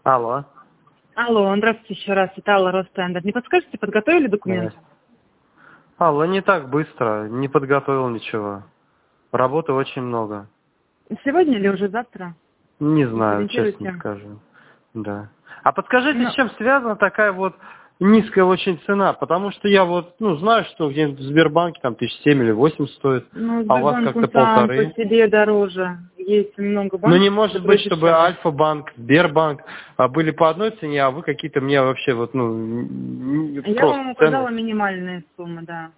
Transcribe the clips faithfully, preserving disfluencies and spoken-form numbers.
Алло. Алло, здравствуйте еще раз, это Алла Ростендер. Не подскажете, подготовили документы? Здрасте. Алло, не так быстро, не подготовил ничего. Работы очень много. Сегодня или уже завтра? Не Не знаю, честно сориентируйте. скажу. Да. А подскажите, Ну, с чем связана такая вот низкая очень цена? Потому что я вот, ну, знаю, что где-нибудь в Сбербанке там тысяч семь или восемь стоит, ну, а у вас Сбербанк, как-то он сам по полторы. себе дороже. Есть много Ну не банков, может быть, которые чтобы дешевле. Альфа-банк, Сбербанк а, были по одной цене, а вы какие-то мне вообще вот, ну, н- н- Я просто вам цены, указала минимальные суммы, да.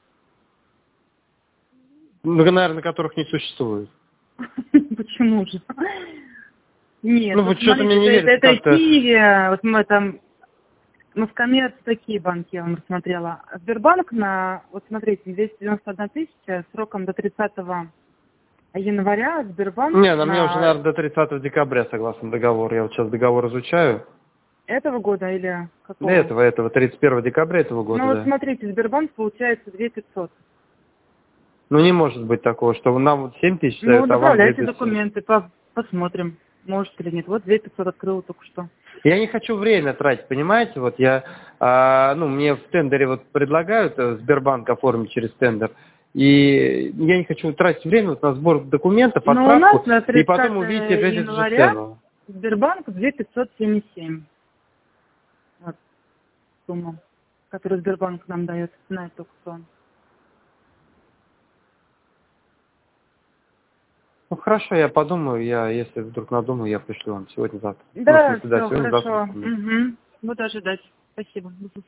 ну, наверное, которых не существует. Почему же? Нет, Ну, вот вот что-то мне смотрите, не это, это, верится это как-то. Киеве, вот мы там, Москомерц, такие банки я вам рассмотрела. А Сбербанк на, вот смотрите, двести девяносто одна тысяча сроком до тридцатого января, Сбербанк Не, на мне уже, на наверное, до тридцатого декабря согласно договору. Я вот сейчас договор изучаю. этого года или До какого? этого, этого, тридцать первого декабря этого Ну года, вот да. смотрите, Сбербанк получается две тысячи пятьсот. Ну, не может быть такого, что нам вот семь тысяч Ну, дают, а вам направляйте две тысячи пятьсот. документы, по- посмотрим, может или нет. Вот две тысячи пятьсот открыла только что. Я не хочу время тратить, понимаете? Вот я, а, ну, мне в тендере вот предлагают э, Сбербанк оформить через тендер, и я не хочу тратить время вот на сбор документов, Но у нас отправку, на и потом тридцатого увидеть опять эту же января цену. Сбербанк две тысячи пятьсот семьдесят семь. Вот сумма, которую Сбербанк нам дает на эту аукцион. Ну, хорошо, я подумаю, я, если вдруг надумаю, я пришлю вам сегодня-завтра. Ну, в Да, смысле, да, все, сегодня-завтра хорошо. документы. Угу. Буду ожидать. Спасибо.